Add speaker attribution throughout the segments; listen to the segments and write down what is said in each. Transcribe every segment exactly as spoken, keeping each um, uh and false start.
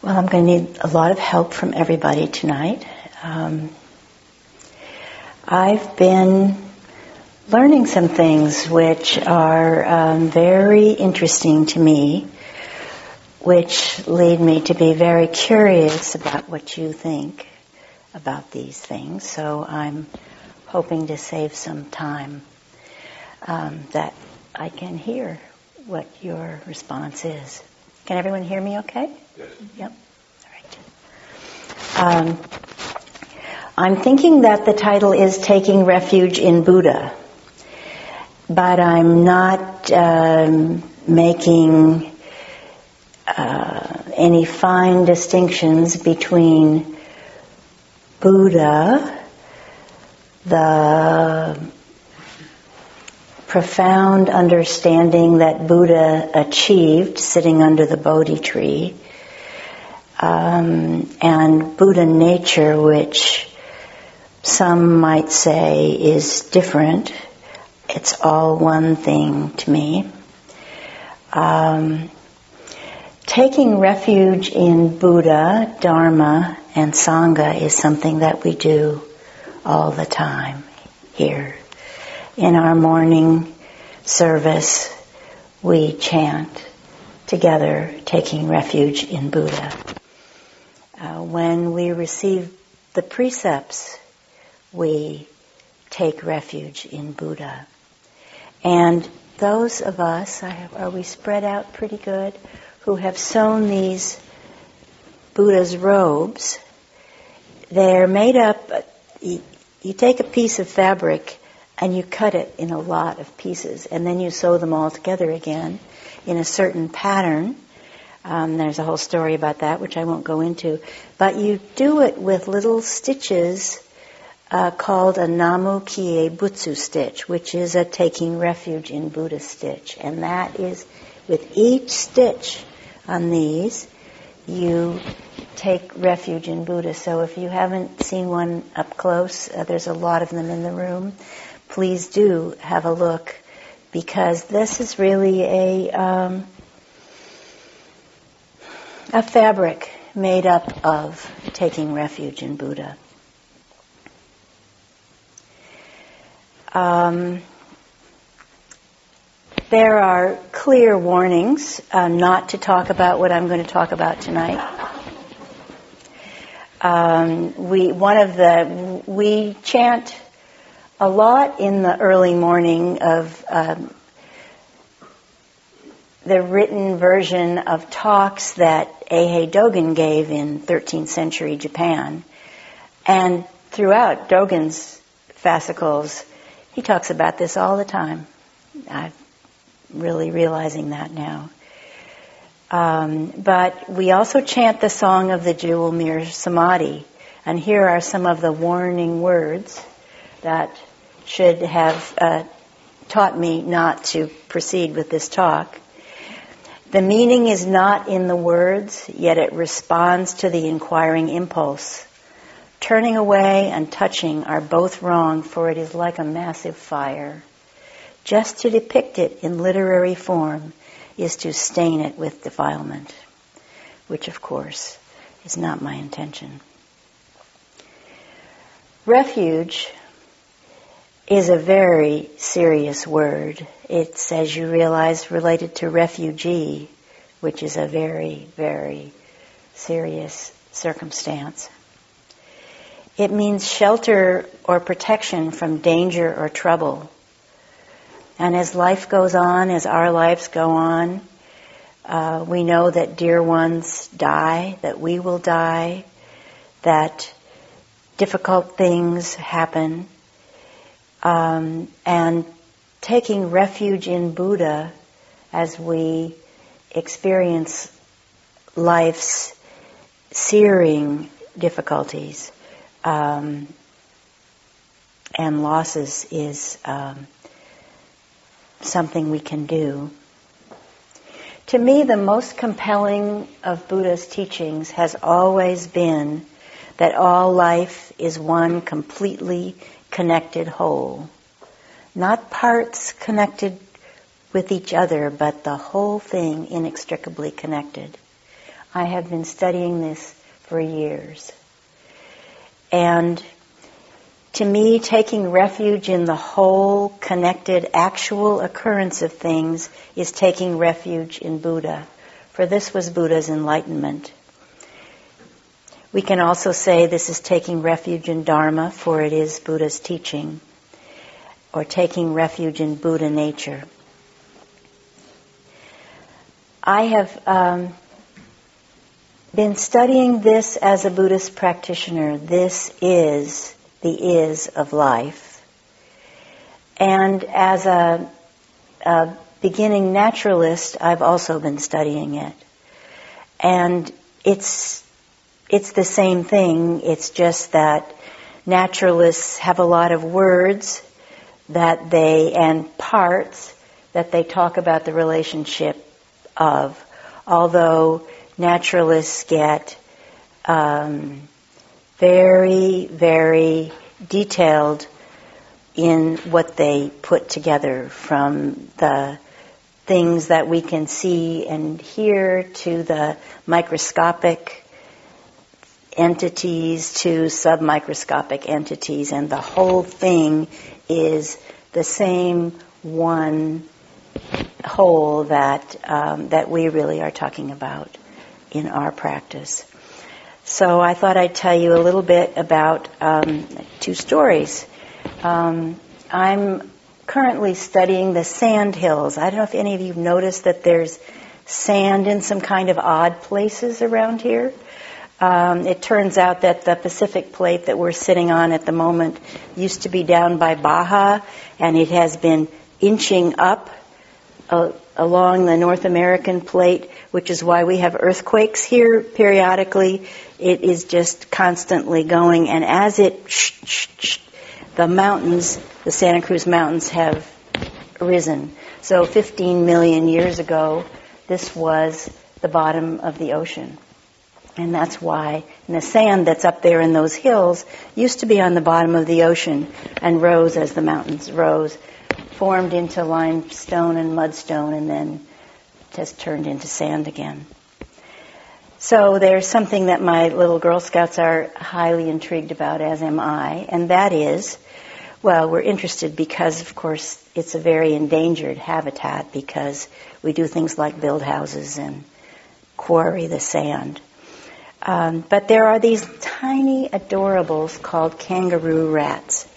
Speaker 1: Well, I'm going to need a lot of help from everybody tonight. Um, I've been learning some things which are um, very interesting to me, which lead me to be very curious about what you think about these things. So I'm hoping to save some time um, that I can hear what your response is. Can everyone hear me okay?
Speaker 2: Yes.
Speaker 1: Yep. All right. Um, I'm thinking that the title is Taking Refuge in Buddha, but I'm not um, making uh, any fine distinctions between Buddha, the profound understanding that Buddha achieved sitting under the Bodhi tree, um, and Buddha nature, which some might say is different. It's all one thing to me. Um, taking refuge in Buddha, Dharma, and Sangha is something that we do all the time here. In our morning service, we chant together, taking refuge in Buddha. Uh, when we receive the precepts, we take refuge in Buddha. And those of us, I have, are we spread out pretty good, who have sewn these Buddha's robes, they're made up, you, you take a piece of fabric and you cut it in a lot of pieces, and then you sew them all together again in a certain pattern. Um, there's a whole story about that, which I won't go into. But you do it with little stitches uh, called a Namu Kie Butsu stitch, which is a taking refuge in Buddha stitch. And that is, with each stitch on these, you take refuge in Buddha. So if you haven't seen one up close, uh, there's a lot of them in the room. Please do have a look, because this is really a um, a fabric made up of taking refuge in Buddha. Um, there are clear warnings uh, not to talk about what I'm going to talk about tonight. Um, we one of the we chant a lot in the early morning of um, the written version of talks that Eihei Dogen gave in thirteenth century Japan. And throughout Dogen's fascicles, he talks about this all the time. I'm really realizing that now. Um, but we also chant the song of the Jewel Mirror Samadhi. And here are some of the warning words that should have uh, taught me not to proceed with this talk. The meaning is not in the words, yet it responds to the inquiring impulse. Turning away and touching are both wrong, for it is like a massive fire. Just to depict it in literary form is to stain it with defilement, which of course is not my intention. Refuge is a very serious word. It's, as you realize, related to refugee, which is a very, very serious circumstance. It means shelter or protection from danger or trouble. And as life goes on, as our lives go on, uh, we know that dear ones die, that we will die, that difficult things happen. Um, and taking refuge in Buddha as we experience life's searing difficulties um, and losses is um, something we can do. To me, the most compelling of Buddha's teachings has always been that all life is one completely connected whole. Not parts connected with each other, but the whole thing inextricably connected. I have been studying this for years. And to me, taking refuge in the whole, connected, actual occurrence of things is taking refuge in Buddha. For this was Buddha's enlightenment. We can also say this is taking refuge in Dharma, for it is Buddha's teaching, or taking refuge in Buddha nature. I have um, been studying this as a Buddhist practitioner. This is the is of life. And as a, a beginning naturalist, I've also been studying it. And it's it's the same thing. It's just that naturalists have a lot of words that they, and parts that they talk about the relationship of. Although naturalists get um, very, very detailed in what they put together, from the things that we can see and hear to the microscopic entities to submicroscopic entities, and the whole thing is the same one whole that um, that we really are talking about in our practice. So I thought I'd tell you a little bit about um, two stories. Um, I'm currently studying the sand hills. I don't know if any of you have noticed that there's sand in some kind of odd places around here. Um, it turns out that the Pacific plate that we're sitting on at the moment used to be down by Baja, and it has been inching up uh, along the North American plate, which is why we have earthquakes here periodically. It is just constantly going, and as it, shh, shh, shh, the mountains, the Santa Cruz Mountains, have risen. So fifteen million years ago, this was the bottom of the ocean. And that's why and the sand that's up there in those hills used to be on the bottom of the ocean and rose as the mountains rose, formed into limestone and mudstone, and then just turned into sand again. So there's something that my little Girl Scouts are highly intrigued about, as am I, and that is, well, we're interested because, of course, it's a very endangered habitat because we do things like build houses and quarry the sand. Um, but there are these tiny adorables called kangaroo rats.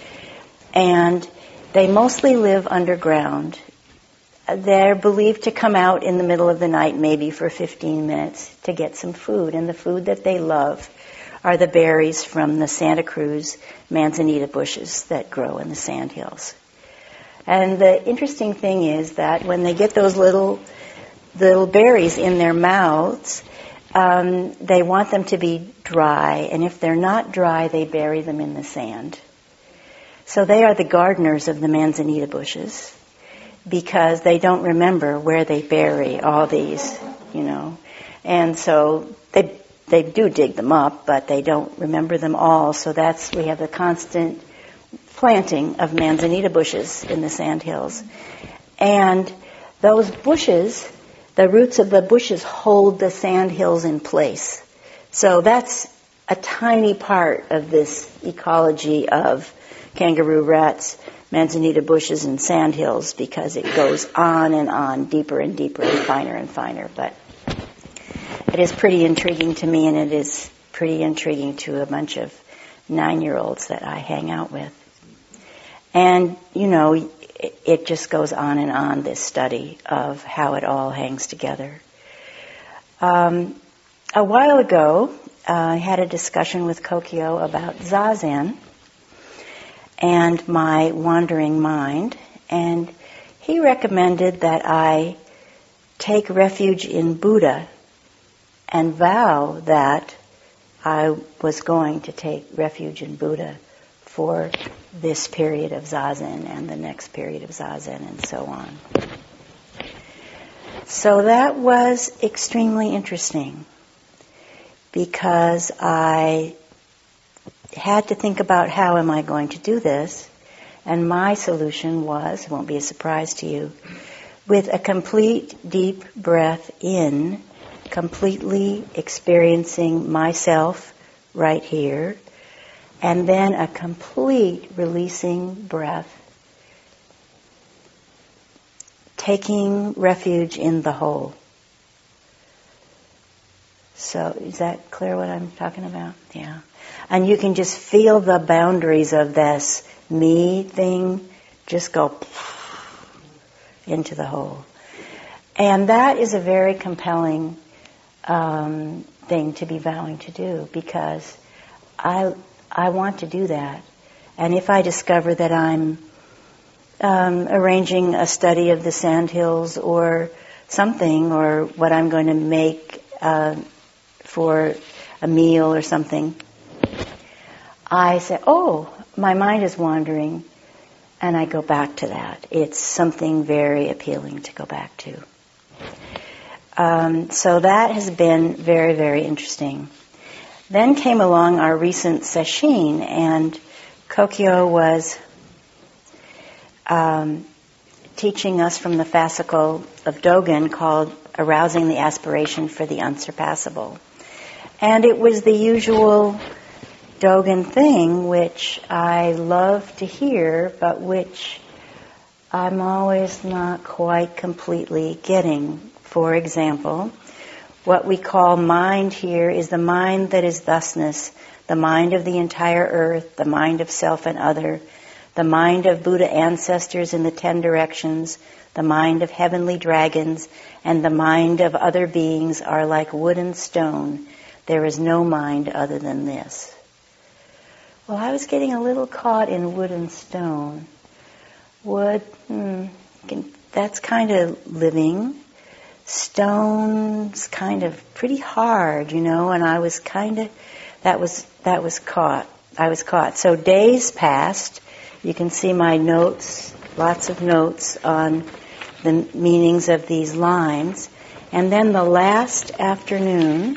Speaker 1: And they mostly live underground. They're believed to come out in the middle of the night, maybe for fifteen minutes, to get some food. And the food that they love are the berries from the Santa Cruz manzanita bushes that grow in the sandhills. And the interesting thing is that when they get those little little berries in their mouths, Um, they want them to be dry, and if they're not dry, they bury them in the sand. So they are the gardeners of the manzanita bushes, because they don't remember where they bury all these, you know. And so they they do dig them up, but they don't remember them all. So that's, we have the constant planting of manzanita bushes in the sandhills. And those bushes, the roots of the bushes hold the sandhills in place. So that's a tiny part of this ecology of kangaroo rats, manzanita bushes, and sandhills, because it goes on and on, deeper and deeper and finer and finer. But it is pretty intriguing to me, and it is pretty intriguing to a bunch of nine-year-olds that I hang out with. And, you know, it just goes on and on, this study of how it all hangs together. Um, a while ago, uh, I had a discussion with Kokyo about Zazen and my wandering mind, and he recommended that I take refuge in Buddha and vow that I was going to take refuge in Buddha for this period of Zazen and the next period of Zazen and so on. So that was extremely interesting, because I had to think about how am I going to do this, and my solution was, it won't be a surprise to you, with a complete deep breath in, completely experiencing myself right here, and then a complete releasing breath, taking refuge in the whole. So is that clear what I'm talking about? Yeah. And you can just feel the boundaries of this me thing just go into the whole. And that is a very compelling um, thing to be vowing to do, because I I want to do that. And if I discover that I'm um, arranging a study of the Sandhills or something, or what I'm going to make uh, for a meal or something, I say, oh, my mind is wandering, and I go back to that. It's something very appealing to go back to. Um, so that has been very, very interesting. Then came along our recent sesshin, and Kokyo was um, teaching us from the fascicle of Dogen called Arousing the Aspiration for the Unsurpassable. And it was the usual Dogen thing, which I love to hear, but which I'm always not quite completely getting. For example, what we call mind here is the mind that is thusness, the mind of the entire earth, the mind of self and other, the mind of Buddha ancestors in the ten directions, the mind of heavenly dragons, and the mind of other beings are like wood and stone. There is no mind other than this. Well, I was getting a little caught in wood and stone. Wood, hmm, that's kind of living. Stone's kind of pretty hard, you know, and I was kind of, that was, that was caught. I was caught. So days passed. You can see my notes, lots of notes on the meanings of these lines. And then the last afternoon,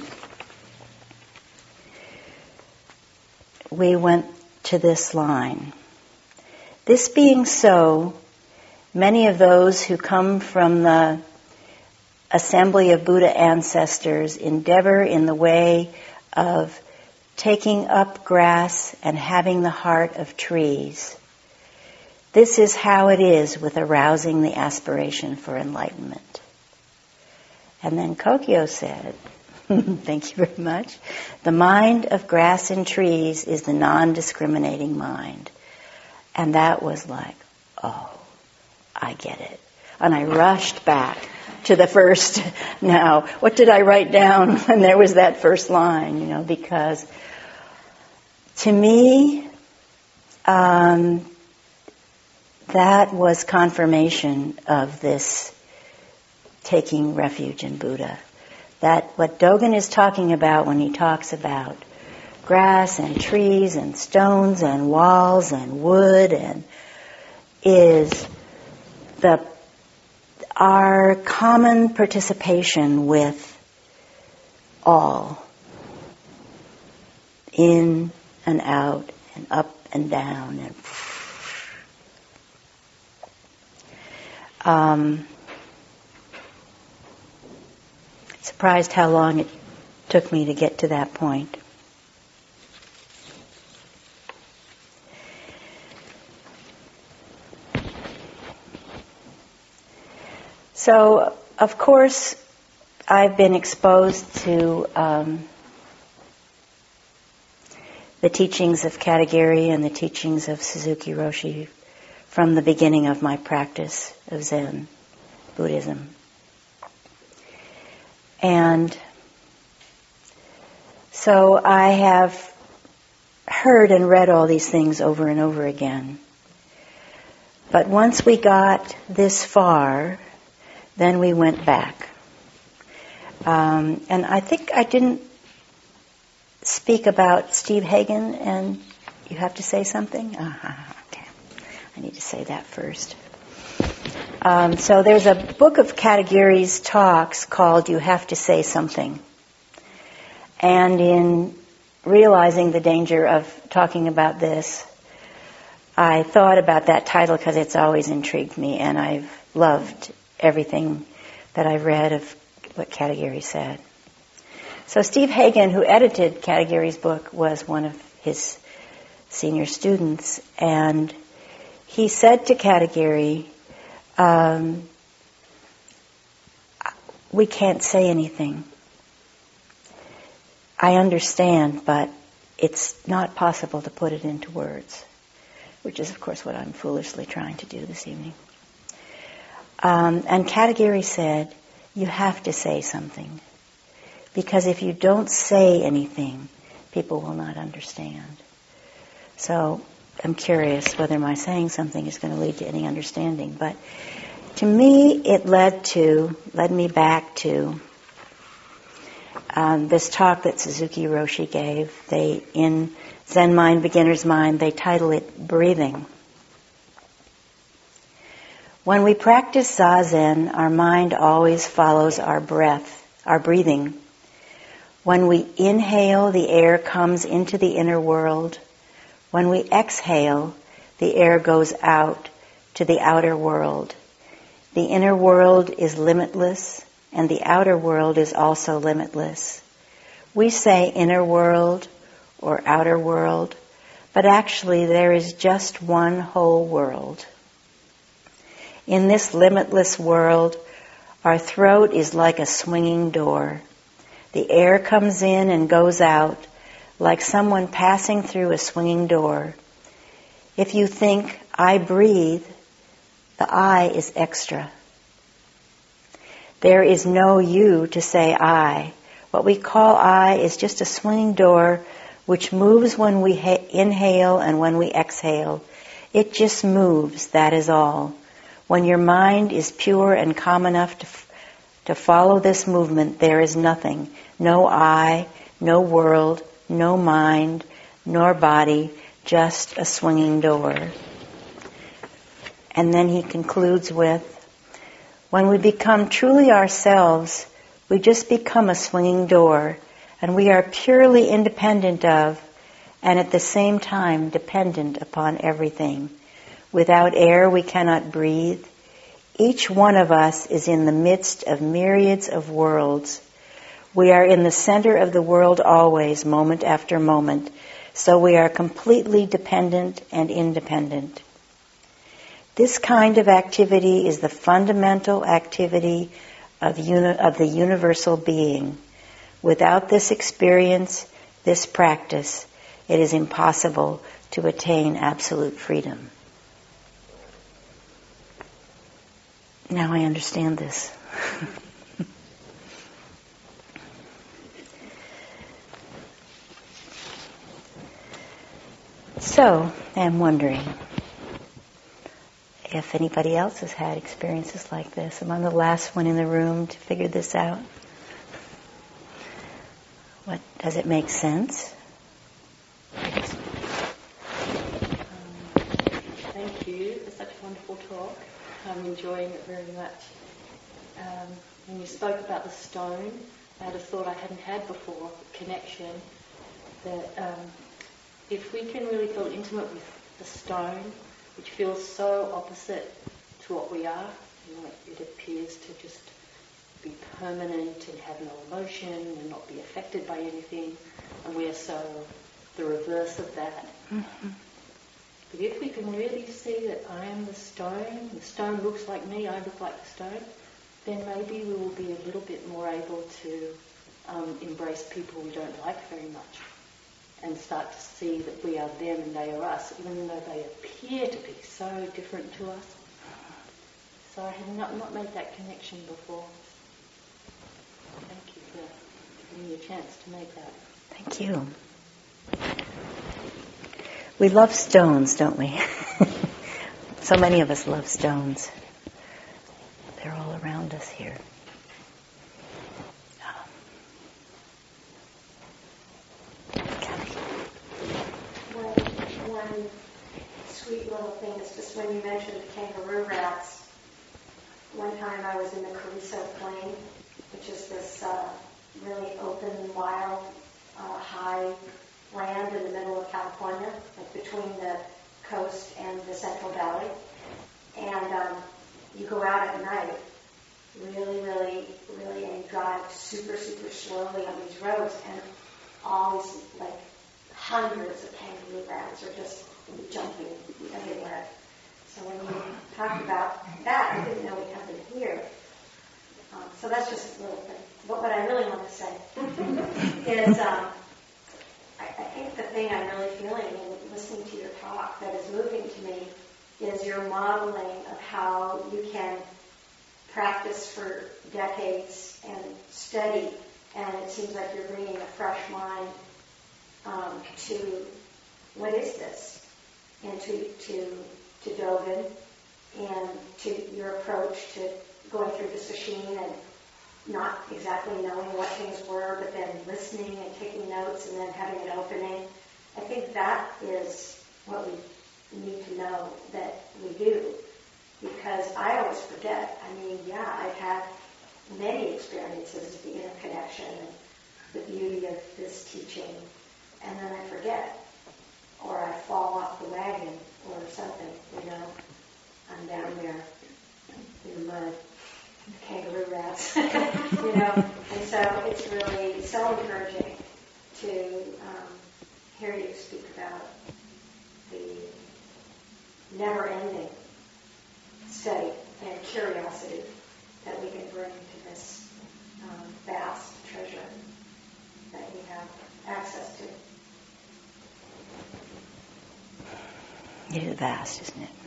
Speaker 1: we went to this line. This being so, many of those who come from the assembly of Buddha ancestors endeavor in the way of taking up grass and having the heart of trees. This is how it is with arousing the aspiration for enlightenment. And then Kokyo said, thank you very much, the mind of grass and trees is the non-discriminating mind. And that was like, oh, I get it. And I rushed back to the first, now, what did I write down when there was that first line, you know, because to me, um, that was confirmation of this taking refuge in Buddha. That what Dogen is talking about when he talks about grass and trees and stones and walls and wood and is the our common participation with all, in and out and up and down and um, surprised how long it took me to get to that point. So, of course, I've been exposed to um, the teachings of Katagiri and the teachings of Suzuki Roshi from the beginning of my practice of Zen Buddhism. And so I have heard and read all these things over and over again. But once we got this far, then we went back. Um, and I think I didn't speak about Steve Hagen, and you have to say something? Uh-huh, okay. I need to say that first. Um, so there's a book of Katagiri's talks called You Have to Say Something. And in realizing the danger of talking about this, I thought about that title because it's always intrigued me, and I've loved everything that I've read of what Katagiri said. So Steve Hagen, who edited Katagiri's book, was one of his senior students, and he said to Katagiri, um, we can't say anything. I understand, but it's not possible to put it into words, which is, of course, what I'm foolishly trying to do this evening. Um, and Katagiri said, you have to say something, because if you don't say anything, people will not understand. So I'm curious whether my saying something is going to lead to any understanding. But to me, it led to, led me back to um, this talk that Suzuki Roshi gave. They, in Zen Mind, Beginner's Mind, they title it Breathing. When we practice Zazen, our mind always follows our breath, our breathing. When we inhale, the air comes into the inner world. When we exhale, the air goes out to the outer world. The inner world is limitless, and the outer world is also limitless. We say inner world or outer world, but actually there is just one whole world. In this limitless world, our throat is like a swinging door. The air comes in and goes out like someone passing through a swinging door. If you think, I breathe, the I is extra. There is no you to say I. What we call I is just a swinging door which moves when we ha- inhale and when we exhale. It just moves, that is all. When your mind is pure and calm enough to, f- to follow this movement, there is nothing. No I, no world, no mind, nor body, just a swinging door. And then he concludes with, when we become truly ourselves, we just become a swinging door, and we are purely independent of, and at the same time dependent upon everything. Without air, we cannot breathe. Each one of us is in the midst of myriads of worlds. We are in the center of the world always, moment after moment, so we are completely dependent and independent. This kind of activity is the fundamental activity of, uni- of the universal being. Without this experience, this practice, it is impossible to attain absolute freedom. Now I understand this. So, I'm wondering if anybody else has had experiences like this. Am I the last one in the room to figure this out? What, does it make sense?
Speaker 2: Um, thank you for such a wonderful talk. I'm enjoying it very much. Um, when you spoke about the stone, I had a thought I hadn't had before, connection, that um, if we can really feel intimate with the stone, which feels so opposite to what we are, you know, it appears to just be permanent and have no emotion and not be affected by anything, and we are so the reverse of that.
Speaker 1: Mm-hmm.
Speaker 2: But if we can really see that I am the stone, the stone looks like me, I look like the stone, then maybe we will be a little bit more able to um, embrace people we don't like very much and start to see that we are them and they are us, even though they appear to be so different to us. So I had not, not made that connection before. Thank you for giving me a chance to make that.
Speaker 1: Thank you. We love stones, don't we? So many of us love stones. They're all around us here.
Speaker 3: One, one sweet little thing is just when you mentioned kangaroo rats. One time I was in the Carrizo Plain, which is this uh, really open, wild, uh, high land in the middle of California, like between the coast and the Central Valley. And um, you go out at night, really, really, really, and you drive super, super slowly on these roads, and all these, like, hundreds of kangaroo rats are just jumping everywhere. So when you talked about that, I didn't know we had them here. Um, so that's just a little thing. But what I really want to say is, um, I, I think the thing I'm really feeling in listening to your talk that is moving to me is your modeling of how you can practice for decades and study, and it seems like you're bringing a fresh mind um, to what is this, and to to to Dogen, and to your approach to going through the sesshin and not exactly knowing what things were, but then listening and taking notes and then having an opening. I think that is what we need to know that we do, because I always forget. I mean, yeah, I've had many experiences of the interconnection and the beauty of this teaching, and then I forget, or I fall off the wagon or something, you know. I'm down there in the mud, the kangaroo rats, you know. And so it's really so encouraging to um, hear you speak about the never-ending study and curiosity that we can bring to this um, vast treasure that we have access to.
Speaker 1: It is vast, isn't it?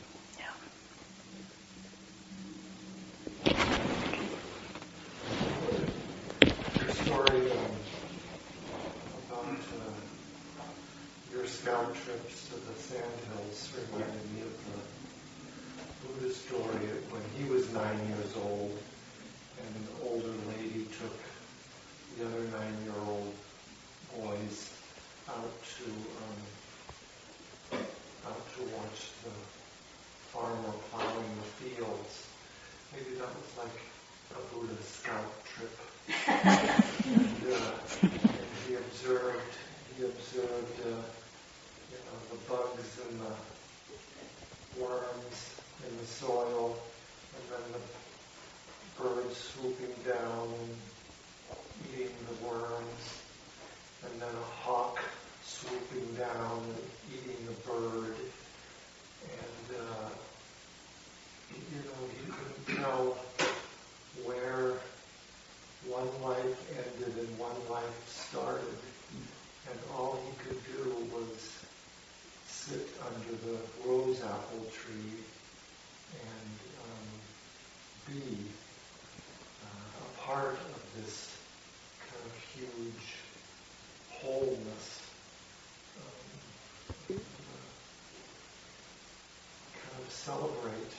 Speaker 4: Your story um, about uh, your scout trips to the sandhills reminded me of the Buddha story when he was nine years old, and an older lady took the other nine-year-old boys out to um, out to watch the farmer plowing the fields. Maybe that was like a Buddha scout trip. and, uh, and he observed, he observed, uh, you know, the bugs and the worms in the soil, and then the birds swooping down and eating the worms, and then a hawk swooping down and eating the bird, and uh, you know, he couldn't tell where one life ended and one life started, and all he could do was sit under the rose apple tree and um, be uh, a part of this kind of huge wholeness, um, uh, kind of celebrate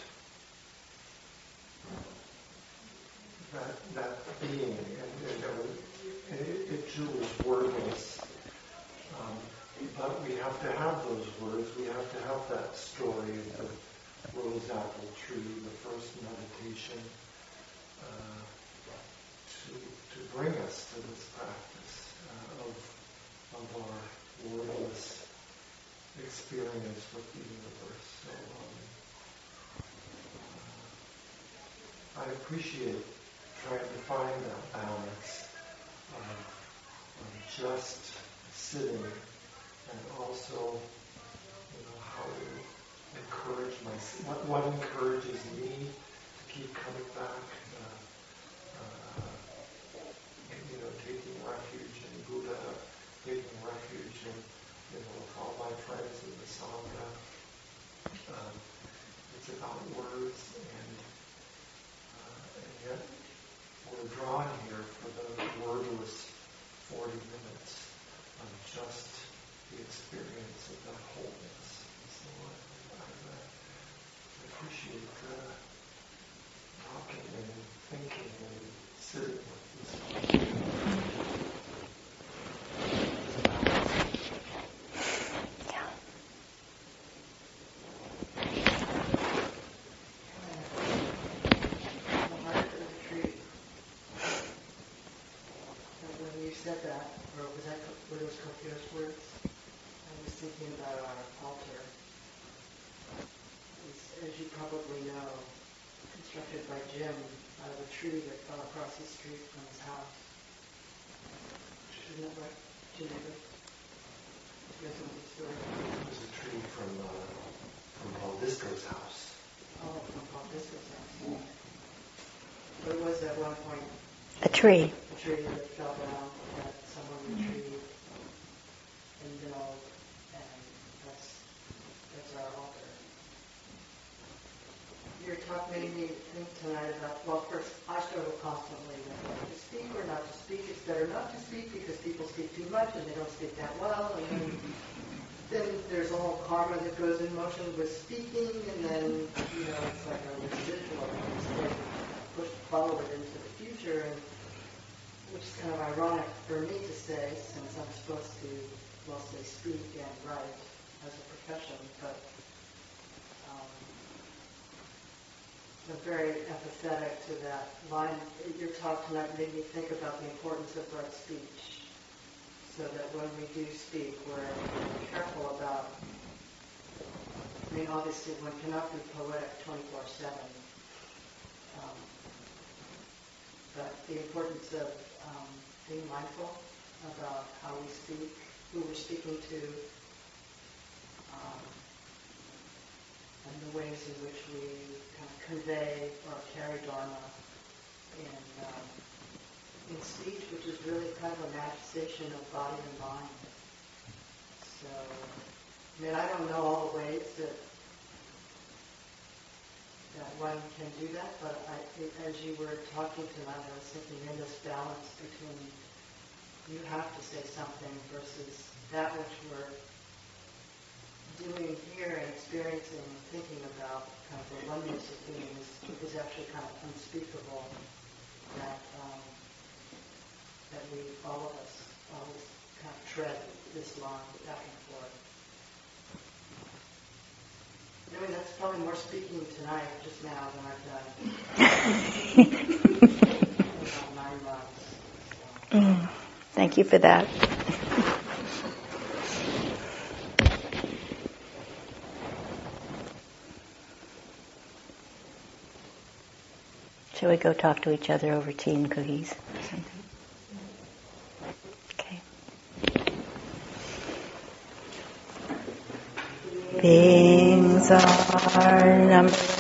Speaker 4: that that being, and, and, and it, it too is wordless. Um, but we have to have those words. We have to have that story of the rose apple tree, the first meditation, uh, to to bring us to this practice uh, of of our wordless experience with the universe. So um, uh, I appreciate trying to find that balance of, of just sitting, and also, you know, how to encourage myself. What, what encourages me to keep coming back? Uh, uh, you know, taking refuge in Buddha, taking refuge in, you know, with all my friends in the Sangha. Um, it's about words, and uh, and yet we're drawn here for the wordless forty minutes of just the experience of that wholeness. So I, I, I appreciate uh, talking and thinking and sitting with this.
Speaker 1: Yeah.
Speaker 5: When you said that, or was that were those Kokyo's words? I was thinking about our altar. It's, as you probably know, constructed by Jim out of a tree that fell across the street from his house. Isn't that right, Geneva? You guys know the story?
Speaker 4: It was a tree from uh, from Paul Disco's house.
Speaker 5: Oh, from Paul Disco's house. But it was at one point
Speaker 1: A tree.
Speaker 5: a tree that fell down that someone retrieved and built, and that's that's our altar. Your talk made me think tonight about, well, first, I struggle constantly with whether to speak or not to speak. It's better not to speak because people speak too much and they don't speak that well. And then, then there's a whole karma that goes in motion with speaking, and then, you know, it's like a residual. It's like push forward into the future, and which is kind of ironic for me to say, since I'm supposed to mostly speak and write as a profession, but um, I'm very empathetic to that line. Your talk tonight made me think about the importance of right speech, so that when we do speak, we're careful about, I mean, obviously one cannot be poetic twenty-four seven, um, but the importance of um, being mindful about how we speak, who we're speaking to, um, and the ways in which we kind of convey or carry Dharma in, um, in speech, which is really kind of a manifestation of body and mind. So, I mean, I don't know all the ways that that one can do that, but I, as you were talking tonight, I was thinking in this balance between you have to say something versus that which we're doing here and experiencing and thinking about, kind of the oneness of being is, is actually kind of unspeakable, that um, that we, all of us, always kind of tread this line back and forth. I mean, that's probably more speaking tonight, just now, than I've done about nine months. So.
Speaker 1: Mm, thank you for that. Shall we go talk to each other over tea and cookies or something? Okay. Beings are numbered.